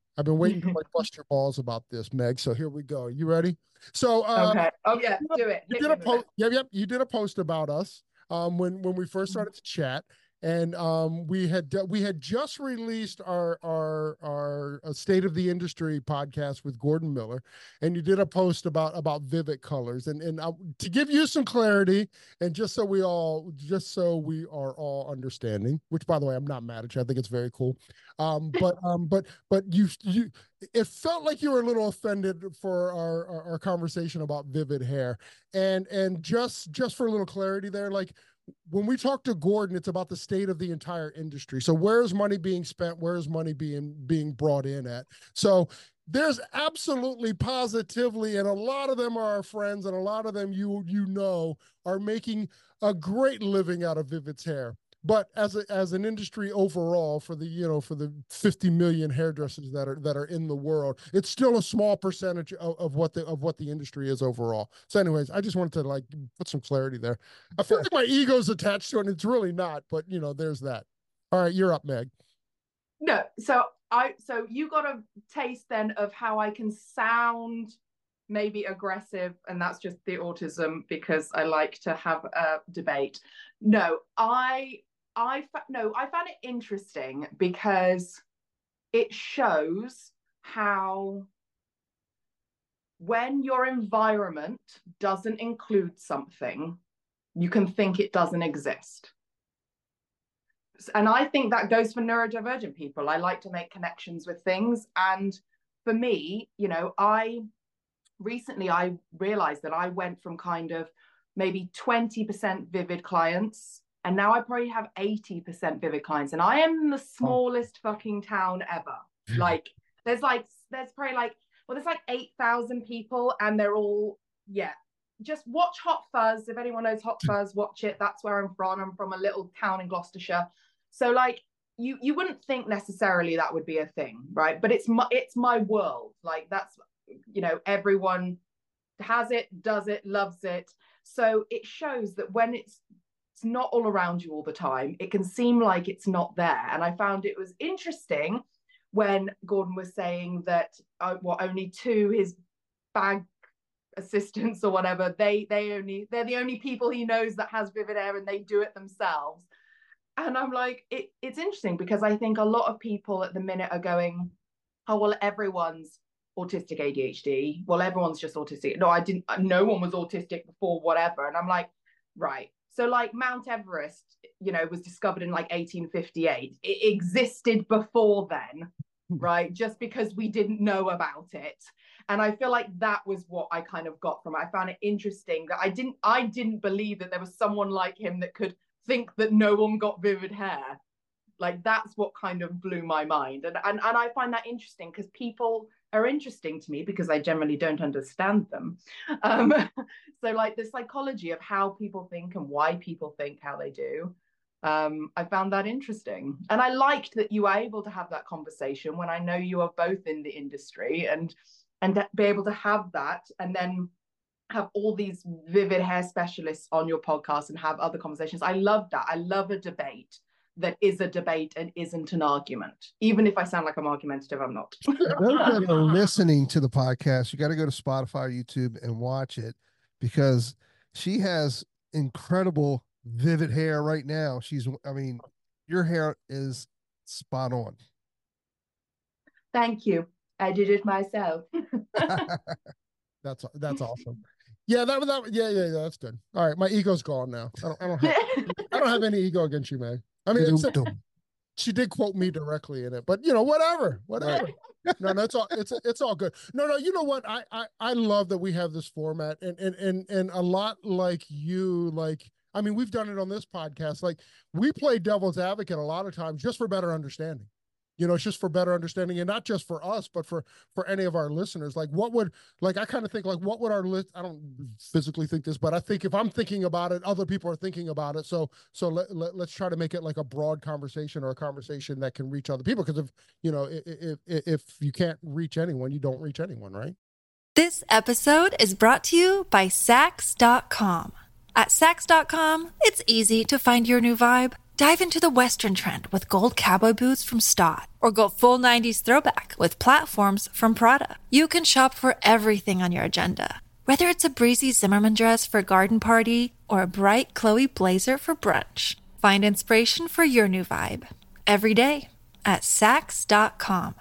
I've been waiting to like bust your balls about this, Meg. So here we go. You ready? So uh, okay. Oh yeah, do it. You Hit did me a with post. it. Yep, yep. You did a post about us um, when when we first started to chat, and um, we had we had just released our our our uh, State of the Industry podcast with Gordon Miller, and you did a post about about Vivid Colors, and and uh, to give you some clarity, and just so we all just so we are all understanding. Which, by the way, I'm not mad at you. I think it's very cool. Um, but um, but but you you it felt like you were a little offended for our, our our conversation about Vivid Hair, and and just just for a little clarity there, like. When we talk to Gordon, it's about the state of the entire industry. So where is money being spent? Where is money being being brought in at? So there's absolutely positively, and a lot of them are our friends, and a lot of them you you know are making a great living out of Vivid's hair. But as a, as an industry overall, for the you know for the fifty million hairdressers that are that are in the world, it's still a small percentage of, of what the of what the industry is overall. So, anyways, I just wanted to like put some clarity there. I feel like my ego's attached to it, and it's really not. But you know, there's that. All right, you're up, Meg. No, so I so you got a taste then of how I can sound maybe aggressive, and that's just the autism because I like to have a debate. No, I. I no, I found it interesting because it shows how when your environment doesn't include something, you can think it doesn't exist. And I think that goes for neurodivergent people. I like to make connections with things. And for me, you know, I recently I realized that I went from kind of maybe twenty percent Vivid clients, and now I probably have eighty percent Vivid clients, and I am the smallest oh. fucking town ever. Like there's like, there's probably like, well, there's like eight thousand people, and they're all, yeah. Just watch Hot Fuzz. If anyone knows Hot Fuzz, watch it. That's where I'm from. I'm from a little town in Gloucestershire. So like, you you wouldn't think necessarily that would be a thing, right? But it's my, it's my world. Like that's, you know, everyone has it, does it, loves it. So it shows that when it's, it's not all around you all the time, it can seem like it's not there. And I found it was interesting when Gordon was saying that uh, what only two his bag assistants or whatever, they they only they're the only people he knows that has Vivid Hair, and they do it themselves. And I'm like, it, it's interesting because I think a lot of people at the minute are going, oh well, everyone's autistic A D H D, well everyone's just autistic. No, I didn't, no one was autistic before, whatever. And I'm like, right. So like Mount Everest, you know, was discovered in like eighteen fifty-eight. It existed before then, right? Just because we didn't know about it. And I feel like that was what I kind of got from it. I found it interesting that I didn't, I didn't believe that there was someone like him that could think that no one got Vivid Hair. Like that's what kind of blew my mind. And and, and I find that interesting because people are interesting to me because I generally don't understand them. Um, so like the psychology of how people think and why people think how they do. Um, I found that interesting. And I liked that you were able to have that conversation when I know you are both in the industry, and and to be able to have that and then have all these Vivid Hair specialists on your podcast and have other conversations. I love that. I love a debate that is a debate and isn't an argument. Even if I sound like I'm argumentative, I'm not. Those that are listening to the podcast, you got to go to Spotify or YouTube and watch it, because she has incredible Vivid Hair right now. She's, I mean, your hair is spot on. Thank you. I did it myself. That's that's awesome. Yeah, that that yeah yeah yeah that's good. All right, my ego's gone now. I don't I don't have I don't have any ego against you, Meg. I mean, it's a, she did quote me directly in it, but you know, whatever, whatever. No, no, it's all it's it's all good. No, no, you know what? I I I love that we have this format, and and and and a lot like you, like I mean, we've done it on this podcast. Like we play devil's advocate a lot of times just for better understanding. You know, it's just for better understanding, and not just for us, but for, for any of our listeners. Like what would, like, I kind of think like, what would our list, I don't physically think this, but I think if I'm thinking about it, other people are thinking about it. So, so let, let, let's try to make it like a broad conversation, or a conversation that can reach other people. Because if, you know, if, if, if you can't reach anyone, you don't reach anyone, right? This episode is brought to you by Sax dot com. At Sax dot com, it's easy to find your new vibe. Dive into the Western trend with gold cowboy boots from Stott, or go full nineties throwback with platforms from Prada. You can shop for everything on your agenda, whether it's a breezy Zimmermann dress for a garden party or a bright Chloe blazer for brunch. Find inspiration for your new vibe every day at Saks dot com.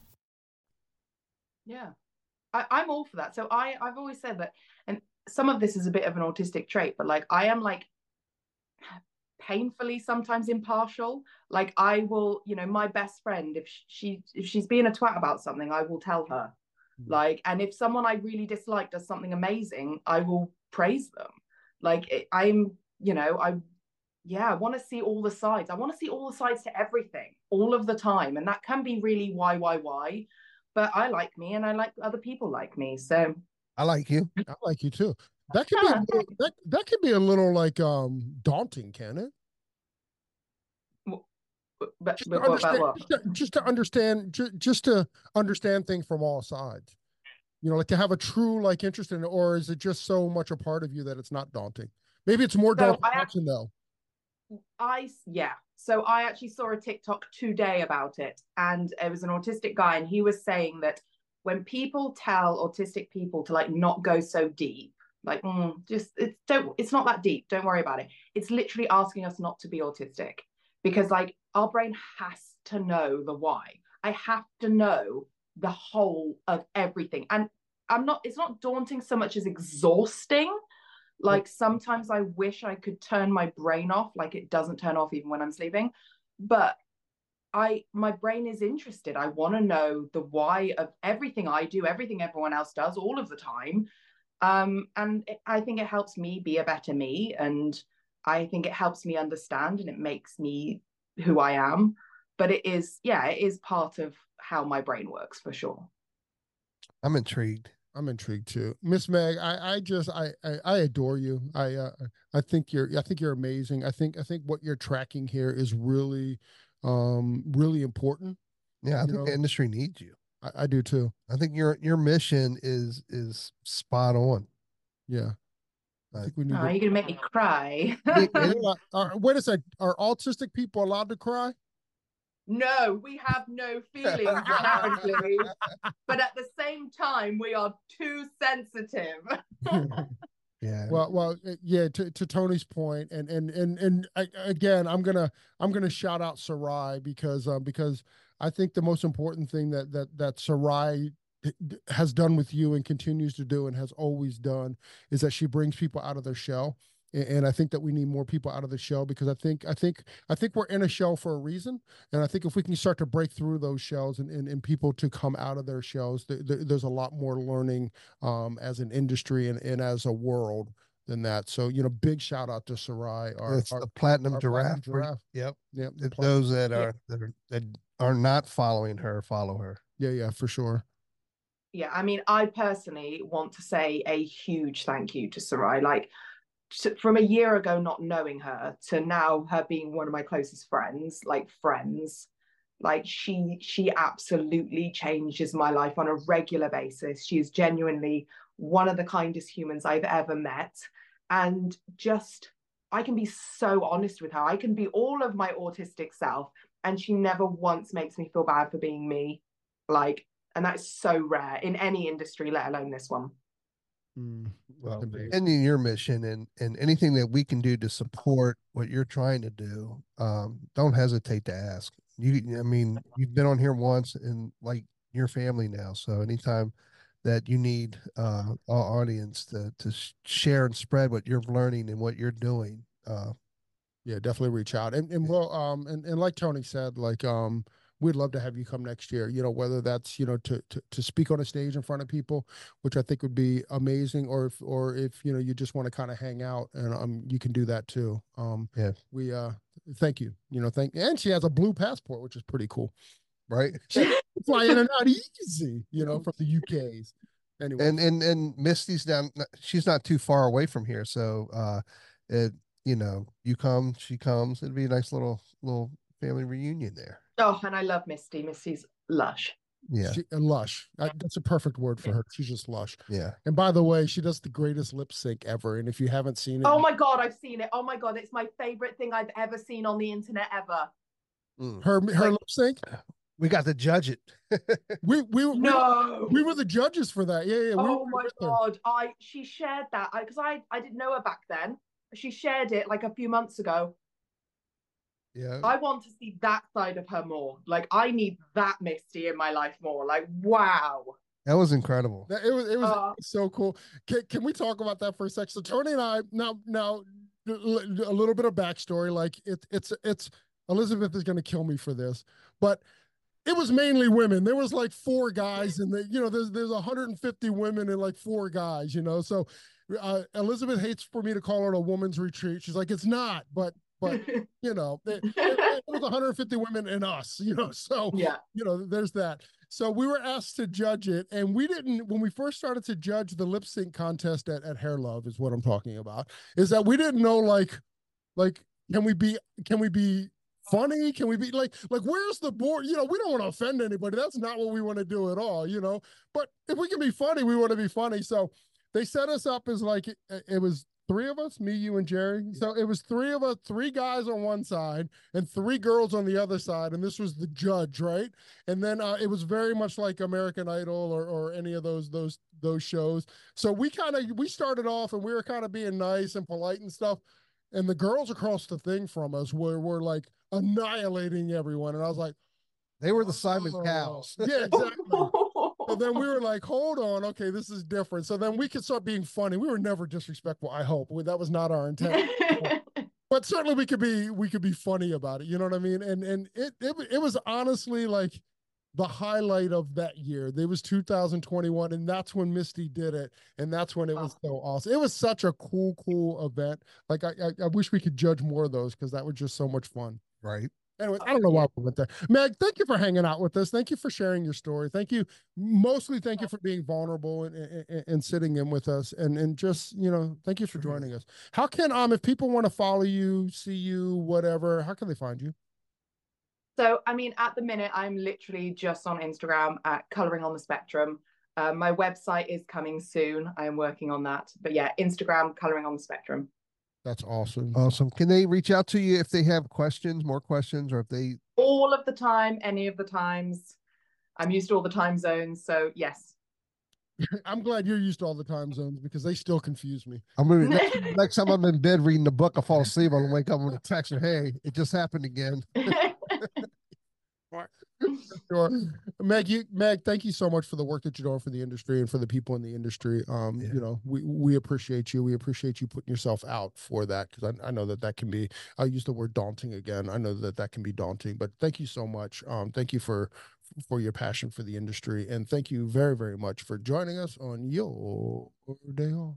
Yeah, I, I'm all for that. So I, I've always said that, and some of this is a bit of an autistic trait, but like I am like painfully sometimes impartial. Like I will, you know, my best friend, if she if she's being a twat about something, I will tell her. Mm. Like, and if someone I really dislike does something amazing, I will praise them. Like it, I'm, you know, I yeah, I want to see all the sides. I want to see all the sides to everything all of the time. And that can be really why, why, why. But I like me and I like other people like me. So I like you. I like you too. That could be a little, that, that could be a little like um daunting, can it? But, just, but to what about what? Just, to, just to understand, just, just to understand things from all sides. You know, like to have a true like interest in it, or is it just so much a part of you that it's not daunting? Maybe it's more so daunting I, to know. I yeah. So I actually saw a TikTok today about it, and it was an autistic guy, and he was saying that when people tell autistic people to like not go so deep, like mm, just it's don't it's not that deep, don't worry about it. It's literally asking us not to be autistic, because like our brain has to know the why. I have to know the whole of everything, and I'm not. It's not daunting so much as exhausting. Like sometimes I wish I could turn my brain off, like it doesn't turn off even when I'm sleeping. But I, my brain is interested. I want to know the why of everything I do, everything everyone else does, all of the time. Um, and it, I think it helps me be a better me. And I think it helps me understand, and it makes me who I am. But it is, yeah, it is part of how my brain works for sure. I'm intrigued. I'm intrigued too, Miss Meg. I, I just, I, I, I adore you. I, uh, I think you're, I think you're amazing. I think, I think what you're tracking here is really, um, really important. Yeah, I think know? the industry needs you. I, I do too. I think your, your mission is, is spot on. Yeah. I think we need. Oh, to... you're gonna make me cry. wait, uh, wait a sec. Are autistic people allowed to cry? No, we have no feelings apparently, but at the same time, we are too sensitive. Yeah. Well, well, yeah. To, to Tony's point, and and and and I, again, I'm gonna I'm gonna shout out Sarai because um because I think the most important thing that that that Sarai has done with you and continues to do and has always done is that she brings people out of their shell. And I think that we need more people out of the shell, because I think I think I think we're in a shell for a reason, and I think if we can start to break through those shells and, and, and people to come out of their shells, th- th- there's a lot more learning um, as an industry and, and as a world than that. So you know, big shout out to Sarai. Our, it's our, the platinum our giraffe. Platinum giraffe. Yep, yep. Those that are that are that are not following her follow her. Yeah, yeah, for sure. Yeah, I mean, I personally want to say a huge thank you to Sarai. Like, from a year ago not knowing her to now her being one of my closest friends, like friends, like she she absolutely changes my life on a regular basis. She is genuinely one of the kindest humans I've ever met, and just I can be so honest with her. I can be all of my autistic self, and she never once makes me feel bad for being me. Like, and that's so rare in any industry, let alone this one. Mm, well, and in your mission and, and anything that we can do to support what you're trying to do, um, don't hesitate to ask. You, I mean, you've been on here once and like your family now. So anytime that you need uh, our audience to, to share and spread what you're learning and what you're doing. Uh, yeah, definitely reach out. And, and well, um, and, and like Tony said, like, um, we'd love to have you come next year, you know, whether that's, you know, to, to, to speak on a stage in front of people, which I think would be amazing. Or if, or if, you know, you just want to kind of hang out, and um, you can do that too. Um, yeah, we, uh, thank you, you know, thank, and she has a blue passport, which is pretty cool. Right. She fly in and out easy, you know, from the U Ks. Anyway. And, and, and Misty's down, she's not too far away from here. So, uh, it, you know, you come, she comes, it'd be a nice little, little family reunion there. Oh, and I love Misty. Misty's lush. Yeah. She, uh, lush. I, that's a perfect word for her. She's just lush. Yeah. And by the way, she does the greatest lip sync ever. And if you haven't seen it, oh my God, I've seen it. Oh my God, it's my favorite thing I've ever seen on the internet ever. Mm. her her lip sync. We got to judge it. we we No, we, we were the judges for that. Yeah, yeah. We oh were my with her. God, I she shared that because I, I I didn't know her back then. She shared it like a few months ago. Yeah. I want to see that side of her more. Like I need that Misty in my life more. Like wow. That was incredible. That- It was it was Uh, so cool. Can, can we talk about that for a sec? So Tony and I now now a little bit of backstory. Like it, it's it's Elizabeth is going to kill me for this, but it was mainly women. There was like four guys, and the you know there's there's one hundred fifty women and like four guys. You know, so uh, Elizabeth hates for me to call it a woman's retreat. She's like, it's not, but but you know, it, it, it was one hundred fifty women and us. You know, so yeah. you know, there's that. So we were asked to judge it, and we didn't, when we first started to judge the lip sync contest at, at Hair Love is what I'm talking about, is that we didn't know, like, like, can we be, can we be funny? Can we be like, like, where's the board? You know, we don't want to offend anybody. That's not what we want to do at all, you know, but if we can be funny, we want to be funny. So they set us up as like, it, it was three of us, me, you, and Jerry. So it was three of us, three guys on one side and three girls on the other side. And this was the judge, right? And then uh, it was very much like American Idol or, or any of those, those, those shows. So we kind of, we started off and we were kind of being nice and polite and stuff. And the girls across the thing from us were, were like annihilating everyone. And I was like, they were the Simon oh. Cowells. Yeah, exactly. So then we were like, hold on, okay, this is different. So then we could start being funny. We were never disrespectful, I hope. That was not our intent. But certainly we could be we could be funny about it. You know what I mean? And and it it, it was honestly like the highlight of that year. There was two thousand twenty-one, and that's when Misty did it, and that's when it was so awesome. It was such a cool, cool event. Like I I, I wish we could judge more of those because that was just so much fun. Right. Anyway, I don't know why we went there. Meg, thank you for hanging out with us. Thank you for sharing your story. Thank you. Mostly thank you for being vulnerable and, and, and sitting in with us. And, and just, you know, thank you for joining us. How can, um, if people want to follow you, see you, whatever, how can they find you? So, I mean, at the minute, I'm literally just on Instagram at Coloring on the Spectrum. Uh, my website is coming soon. I am working on that. But yeah, Instagram, Coloring on the Spectrum. That's awesome. Awesome. Can they reach out to you if they have questions, more questions, or if they... All of the time, any of the times. I'm used to all the time zones. So yes. I'm glad you're used to all the time zones because they still confuse me. I'm gonna next, next time I'm in bed reading the book, I fall asleep. I'll wake up with a text or, hey, it just happened again. Sure. Meg, you, Meg, thank you so much for the work that you're doing for the industry and for the people in the industry. Um, yeah. You know, we, we appreciate you. We appreciate you putting yourself out for that because I, I know that that can be, I'll use the word daunting again. I know that that can be daunting, but thank you so much. Um, thank you for, for your passion for the industry. And thank you very, very much for joining us on your day off.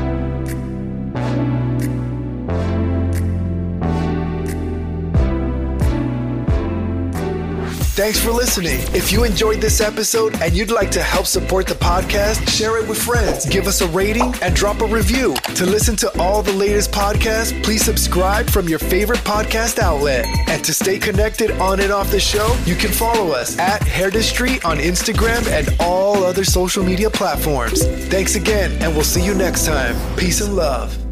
Thanks for listening. If you enjoyed this episode and you'd like to help support the podcast, share it with friends, give us a rating, and drop a review. To listen to all the latest podcasts, please subscribe from your favorite podcast outlet. And to stay connected on and off the show, you can follow us at Hairdustry on Instagram and all other social media platforms. Thanks again, and we'll see you next time. Peace and love.